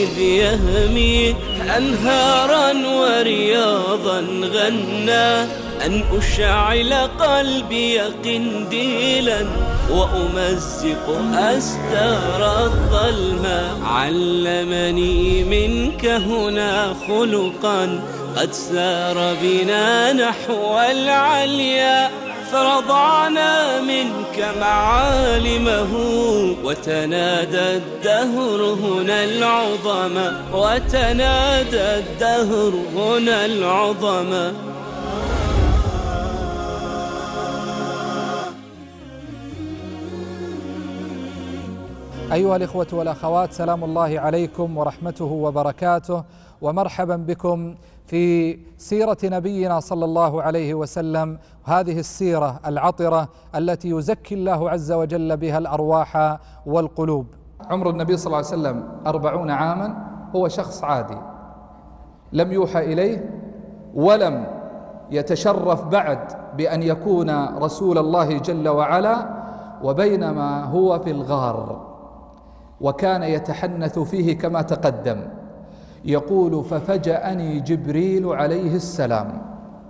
إذ يهمي أنهارا ورياضا غنى أن أشعل قلبي قنديلا وأمزق أستار الظلمة. علمني منك هنا خلقا قد سار بنا نحو العليا، فرضعنا منك معالمه وتنادى الدهر هنا العظمى، وتنادى الدهر هنا العظمى. أيها الإخوة والأخوات، سلام الله عليكم ورحمته وبركاته، ومرحبا بكم في سيرة نبينا صلى الله عليه وسلم، هذه السيرة العطرة التي يزكي الله عز وجل بها الأرواح والقلوب. عمر النبي صلى الله عليه وسلم 40 عاما، هو شخص عادي لم يوحى إليه ولم يتشرف بعد بأن يكون رسول الله جل وعلا، وبينما هو في الغار وكان يتحنث فيه كما تقدم، يقول: ففجأني جبريل عليه السلام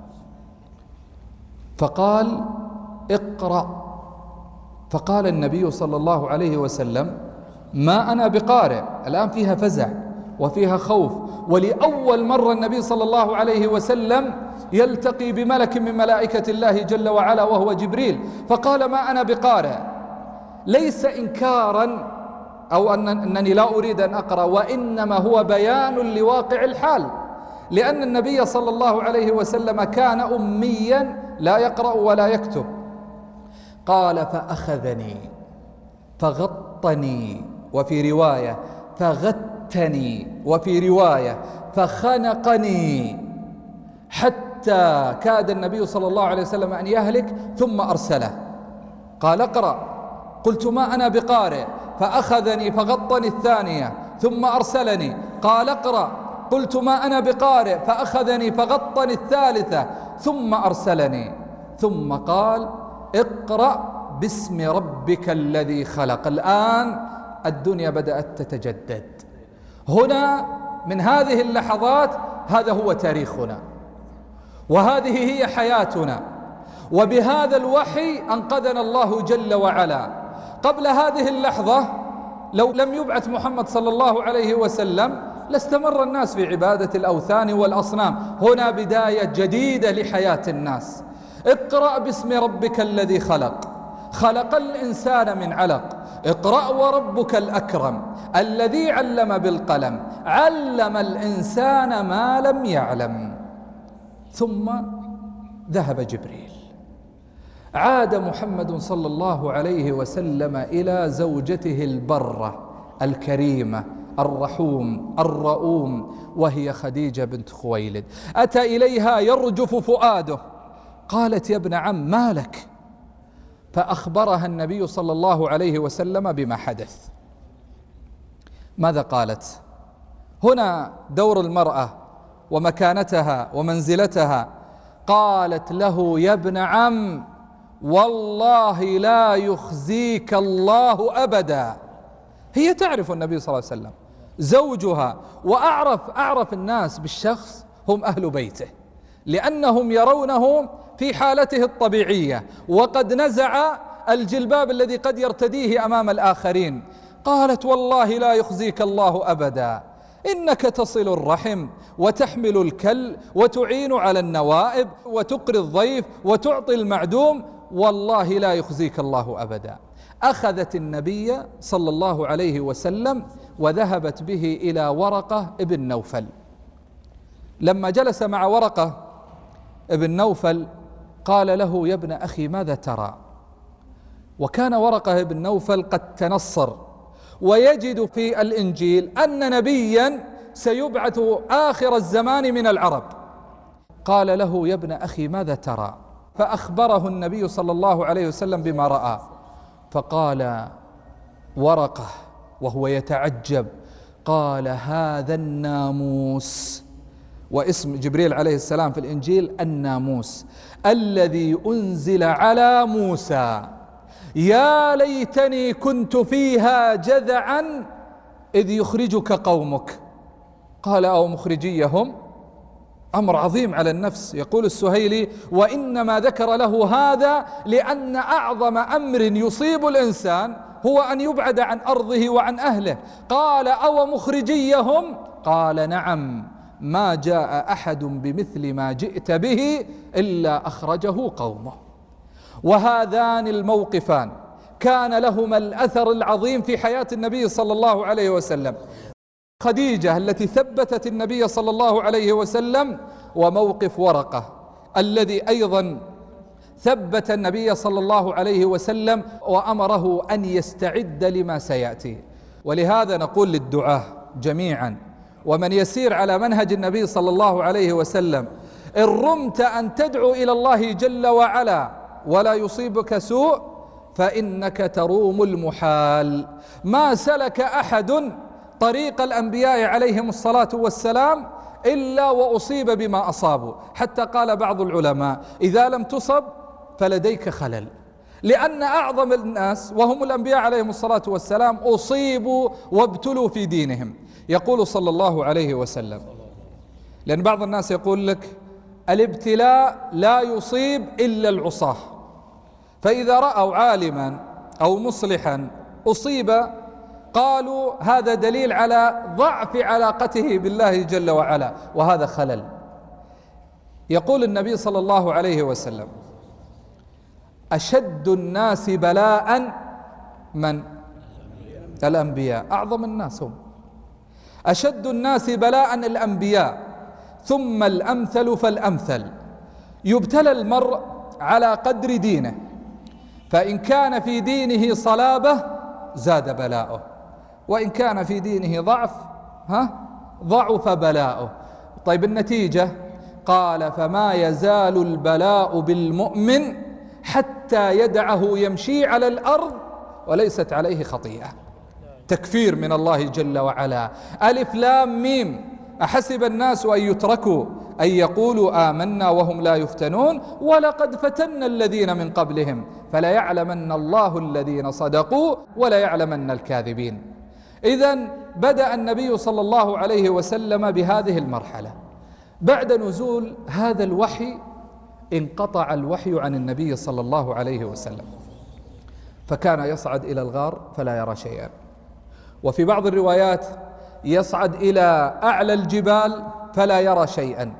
فقال: اقرأ. فقال النبي صلى الله عليه وسلم: ما أنا بقارئ. الآن فيها فزع وفيها خوف، ولأول مرة النبي صلى الله عليه وسلم يلتقي بملك من ملائكة الله جل وعلا وهو جبريل، فقال: ما أنا بقارئ، ليس إنكارا أو أنني لا أريد أن أقرأ، وإنما هو بيان لواقع الحال، لأن النبي صلى الله عليه وسلم كان أميا لا يقرأ ولا يكتب. قال: فأخذني فغطني، وفي رواية فغتني، وفي رواية فخنقني، حتى كاد النبي صلى الله عليه وسلم أن يهلك، ثم أرسله قال: اقرأ. قلت: ما أنا بقارئ. فأخذني فغطني الثانية، ثم أرسلني قال: اقرأ. قلت: ما أنا بقارئ. فأخذني فغطني الثالثة، ثم أرسلني، ثم قال: اقرأ باسم ربك الذي خلق. الآن الدنيا بدأت تتجدد. هنا من هذه اللحظات هذا هو تاريخنا، وهذه هي حياتنا، وبهذا الوحي أنقذنا الله جل وعلا. قبل هذه اللحظة لو لم يبعث محمد صلى الله عليه وسلم لاستمر الناس في عبادة الأوثان والأصنام. هنا بداية جديدة لحياة الناس. اقرأ باسم ربك الذي خلق، خلق الإنسان من علق. اقرأ وربك الأكرم الذي علم بالقلم، علم الإنسان ما لم يعلم. ثم ذهب جبريل، عاد محمد صلى الله عليه وسلم إلى زوجته البرة الكريمة الرحوم الرؤوم، وهي خديجة بنت خويلد. أتى إليها يرجف فؤاده، قالت: يا ابن عم ما لك؟ فأخبرها النبي صلى الله عليه وسلم بما حدث. ماذا قالت؟ هنا دور المرأة ومكانتها ومنزلتها. قالت له: يا ابن عم، والله لا يخزيك الله أبدا. هي تعرف النبي صلى الله عليه وسلم، زوجها، وأعرف الناس بالشخص هم أهل بيته، لأنهم يرونه في حالته الطبيعية، وقد نزع الجلباب الذي قد يرتديه أمام الآخرين. قالت: والله لا يخزيك الله أبدا، إنك تصل الرحم وتحمل الكل وتعين على النوائب وتقري الضيف وتعطي المعدوم، والله لا يخزيك الله أبدا. أخذت النبي صلى الله عليه وسلم وذهبت به إلى ورقة ابن نوفل. لما جلس مع ورقة ابن نوفل قال له: يا ابن أخي ماذا ترى؟ وكان ورقة ابن نوفل قد تنصر ويجد في الإنجيل أن نبيا سيبعث آخر الزمان من العرب. قال له: يا ابن أخي ماذا ترى؟ فأخبره النبي صلى الله عليه وسلم بما رأى. فقال ورقة وهو يتعجب، قال: هذا الناموس. واسم جبريل عليه السلام في الإنجيل الناموس الذي أنزل على موسى. يا ليتني كنت فيها جذعا إذ يخرجك قومك. قال أو مخرجيهم، أمر عظيم على النفس. يقول السهيلي: وإنما ذكر له هذا لأن أعظم أمر يصيب الإنسان هو أن يبعد عن أرضه وعن أهله. قال أو مخرجيهم، قال نعم، ما جاء أحد بمثل ما جئت به إلا أخرجه قومه. وهذان الموقفان كان لهما الأثر العظيم في حياة النبي صلى الله عليه وسلم. خديجة التي ثبتت النبي صلى الله عليه وسلم، وموقف ورقة الذي أيضا ثبت النبي صلى الله عليه وسلم وأمره أن يستعد لما سيأتي. ولهذا نقول للدعاة جميعا ومن يسير على منهج النبي صلى الله عليه وسلم: إن رمت أن تدعو إلى الله جل وعلا ولا يصيبك سوء فإنك تروم المحال. ما سلك أحد طريق الأنبياء عليهم الصلاة والسلام إلا وأصيب بما أصابوا، حتى قال بعض العلماء: إذا لم تصب فلديك خلل، لأن أعظم الناس وهم الأنبياء عليهم الصلاة والسلام أصيبوا وابتلوا في دينهم. يقول صلى الله عليه وسلم، لأن بعض الناس يقول لك الابتلاء لا يصيب إلا العصاة، فإذا رأوا عالما أو مصلحا أصيب قالوا هذا دليل على ضعف علاقته بالله جل وعلا، وهذا خلل. يقول النبي صلى الله عليه وسلم: أشد الناس بلاء من؟ الأنبياء. أعظم الناس هم أشد الناس بلاء الأنبياء، ثم الأمثل فالأمثل. يبتلى المرء على قدر دينه، فإن كان في دينه صلابة زاد بلاؤه، وإن كان في دينه ضعف ضعف بلاؤه. طيب النتيجة؟ قال: فما يزال البلاء بالمؤمن حتى يدعه يمشي على الأرض وليست عليه خطيئة. تكفير من الله جل وعلا. ألف لام ميم: أحسب الناس أن يتركوا أن يقولوا آمنا وهم لا يفتنون ولقد فتنا الذين من قبلهم فلا يعلمن الله الذين صدقوا ولا يعلمن الكاذبين. إذن بدأ النبي صلى الله عليه وسلم بهذه المرحلة. بعد نزول هذا الوحي انقطع الوحي عن النبي صلى الله عليه وسلم، فكان يصعد إلى الغار فلا يرى شيئا، وفي بعض الروايات يصعد إلى أعلى الجبال فلا يرى شيئا.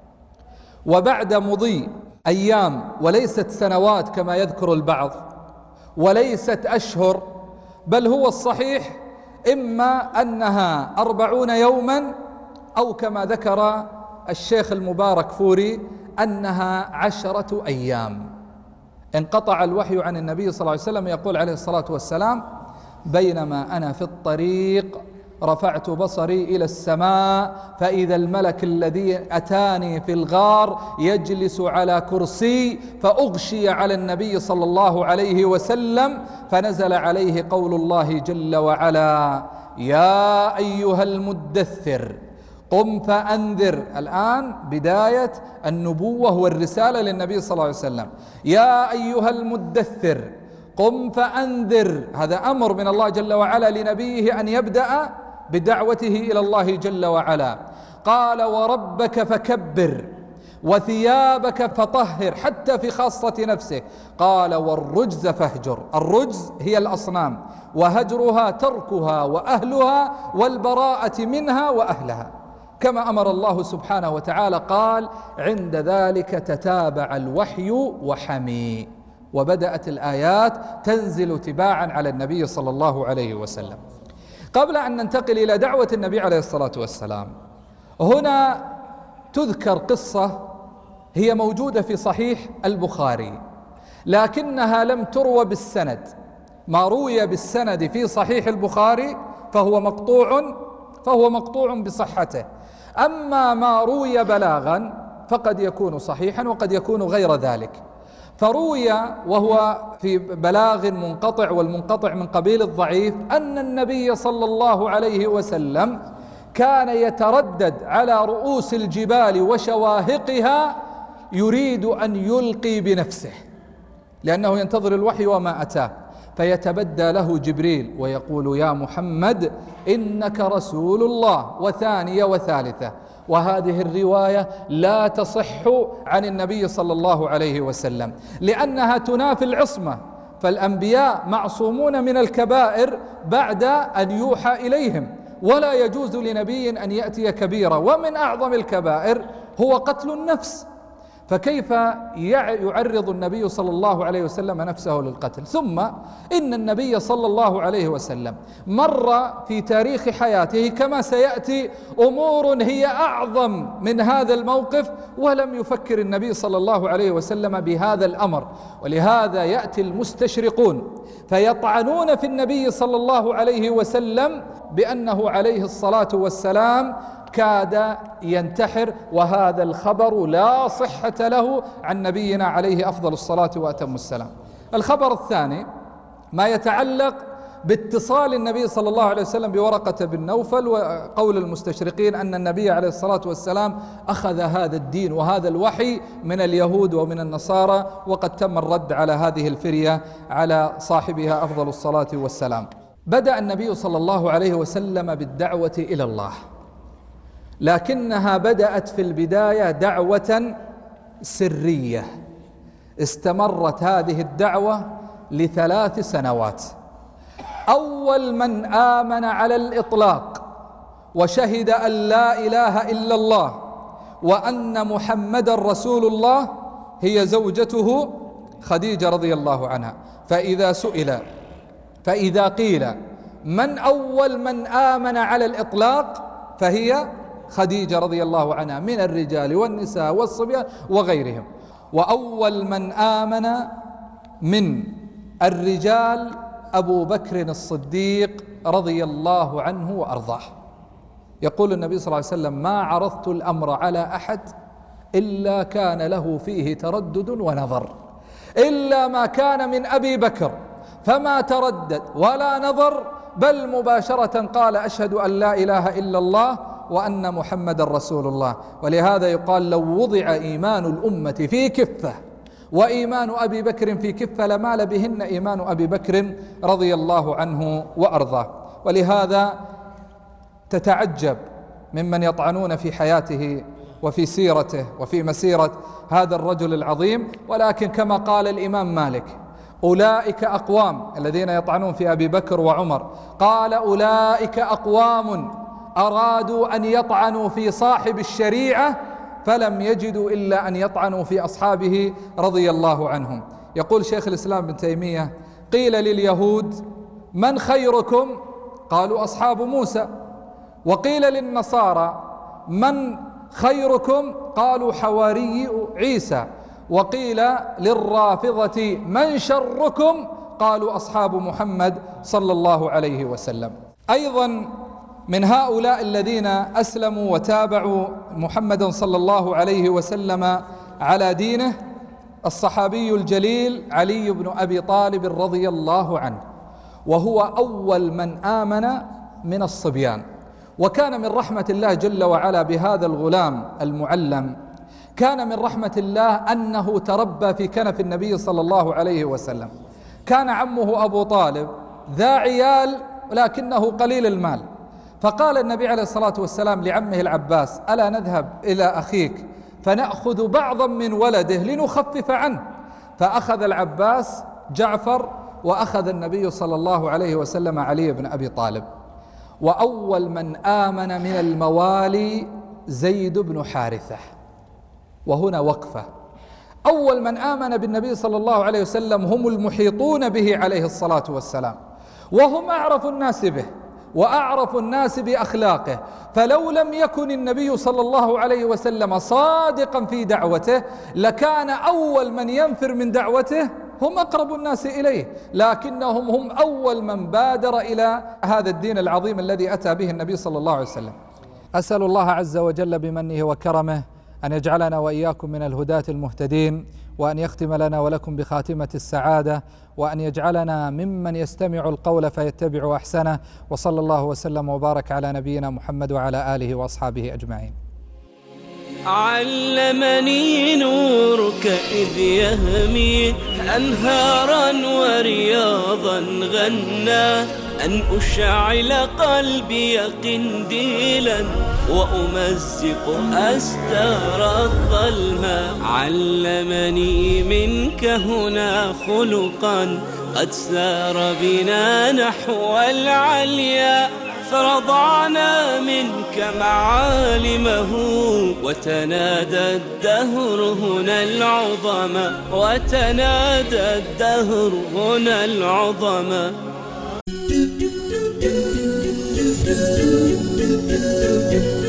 وبعد مضي أيام وليست سنوات كما يذكر البعض، وليست أشهر، بل هو الصحيح إما أنها 40 يوما أو كما ذكر الشيخ المبارك فوري أنها 10 أيام، انقطع الوحي عن النبي صلى الله عليه وسلم. يقول عليه الصلاة والسلام: بينما أنا في الطريق رفعت بصري إلى السماء فإذا الملك الذي أتاني في الغار يجلس على كرسي، فأغشي على النبي صلى الله عليه وسلم، فنزل عليه قول الله جل وعلا: يا أيها المدثر قم فأنذر. الآن بداية النبوة والرسالة للنبي صلى الله عليه وسلم. يا أيها المدثر قم فأنذر، هذا أمر من الله جل وعلا لنبيه أن يبدأ بدعوته إلى الله جل وعلا. قال: وربك فكبر وثيابك فطهر، حتى في خاصة نفسه. قال: والرجز فاهجر. الرجز هي الأصنام، وهجرها تركها وأهلها والبراءة منها وأهلها، كما أمر الله سبحانه وتعالى. قال: عند ذلك تتابع الوحي وحمي، وبدأت الآيات تنزل تباعا على النبي صلى الله عليه وسلم. قبل أن ننتقل إلى دعوة النبي عليه الصلاة والسلام، هنا تذكر قصة هي موجودة في صحيح البخاري، لكنها لم تروى بالسند. ما روي بالسند في صحيح البخاري فهو مقطوع بصحته، أما ما روي بلاغا فقد يكون صحيحا وقد يكون غير ذلك. فروي وهو في بلاغ منقطع، والمنقطع من قبيل الضعيف، أن النبي صلى الله عليه وسلم كان يتردد على رؤوس الجبال وشواهقها يريد أن يلقي بنفسه، لأنه ينتظر الوحي وما أتاه. فيتبدى له جبريل ويقول: يا محمد إنك رسول الله، وثانية وثالثة. وهذه الرواية لا تصح عن النبي صلى الله عليه وسلم، لأنها تنافي العصمة، فالأنبياء معصومون من الكبائر بعد أن يوحى إليهم، ولا يجوز لنبي أن يأتي كبيرة، ومن أعظم الكبائر هو قتل النفس، فكيف يعرض النبي صلى الله عليه وسلم نفسه للقتل؟ ثم إن النبي صلى الله عليه وسلم مر في تاريخ حياته كما سيأتي أمور هي أعظم من هذا الموقف، ولم يفكر النبي صلى الله عليه وسلم بهذا الأمر. ولهذا يأتي المستشرقون فيطعنون في النبي صلى الله عليه وسلم بأنه عليه الصلاة والسلام كاد ينتحر، وهذا الخبر لا صحة له عن نبينا عليه أفضل الصلاة وأتم السلام. الخبر الثاني ما يتعلق باتصال النبي صلى الله عليه وسلم بورقة بن نوفل، وقول المستشرقين أن النبي عليه الصلاة والسلام أخذ هذا الدين وهذا الوحي من اليهود ومن النصارى، وقد تم الرد على هذه الفرية على صاحبها أفضل الصلاة والسلام. بدأ النبي صلى الله عليه وسلم بالدعوة إلى الله، لكنها بدأت في البداية دعوة سرية، استمرت هذه الدعوة ل3 سنوات. أول من آمن على الإطلاق وشهد أن لا إله إلا الله وأن محمد رسول الله هي زوجته خديجة رضي الله عنها. فإذا قيل من أول من آمن على الإطلاق فهي خديجة رضي الله عنها، من الرجال والنساء والصبيان وغيرهم. وأول من آمن من الرجال أبو بكر الصديق رضي الله عنه وأرضاه. يقول النبي صلى الله عليه وسلم: ما عرضت الأمر على أحد إلا كان له فيه تردد ونظر، إلا ما كان من أبي بكر فما تردد ولا نظر، بل مباشرة قال: أشهد أن لا إله إلا الله وأن محمد رسول الله. ولهذا يقال: لو وضع إيمان الأمة في كفة وإيمان أبي بكر في كفة لمال بهن إيمان أبي بكر رضي الله عنه وأرضاه. ولهذا تتعجب ممن يطعنون في حياته وفي سيرته وفي مسيرة هذا الرجل العظيم. ولكن كما قال الإمام مالك: أولئك أقوام الذين يطعنون في أبي بكر وعمر، قال: أولئك أقوام أرادوا أن يطعنوا في صاحب الشريعة فلم يجدوا إلا أن يطعنوا في أصحابه رضي الله عنهم. يقول شيخ الإسلام ابن تيمية: قيل لليهود: من خيركم؟ قالوا: أصحاب موسى. وقيل للنصارى: من خيركم؟ قالوا: حواري عيسى. وقيل للرافضة: من شركم؟ قالوا: أصحاب محمد صلى الله عليه وسلم. أيضا من هؤلاء الذين أسلموا وتابعوا محمدا صلى الله عليه وسلم على دينه الصحابي الجليل علي بن أبي طالب رضي الله عنه، وهو أول من آمن من الصبيان. وكان من رحمة الله جل وعلا بهذا الغلام المعلم، كان من رحمة الله أنه تربى في كنف النبي صلى الله عليه وسلم. كان عمه أبو طالب ذا عيال ولكنه قليل المال، فقال النبي عليه الصلاة والسلام لعمه العباس: ألا نذهب إلى أخيك فنأخذ بعضا من ولده لنخفف عنه؟ فأخذ العباس جعفر، وأخذ النبي صلى الله عليه وسلم علي بن أبي طالب. وأول من آمن من الموالي زيد بن حارثة. وهنا وقفة: أول من آمن بالنبي صلى الله عليه وسلم هم المحيطون به عليه الصلاة والسلام، وهم أعرف الناس به وأعرف الناس بأخلاقه. فلو لم يكن النبي صلى الله عليه وسلم صادقا في دعوته لكان أول من ينفر من دعوته هم أقرب الناس إليه، لكنهم هم أول من بادر إلى هذا الدين العظيم الذي أتى به النبي صلى الله عليه وسلم. أسأل الله عز وجل بمنه وكرمه أن يجعلنا وإياكم من الهداة المهتدين، وأن يختم لنا ولكم بخاتمة السعادة، وأن يجعلنا ممن يستمع القول فيتبع أحسنه. وصلى الله وسلم وبارك على نبينا محمد وعلى آله وأصحابه أجمعين. علمني نورك إذ يهمي أنهارا ورياضا غنى أن أشعل قلبي قنديلا وأمزق أستار الظلمة. علمني منك هنا خلقا قد سار بنا نحو العليا، فرضعنا منك معالمه وتنادى الدهر هنا العظمى، وتنادى الدهر هنا العظمى.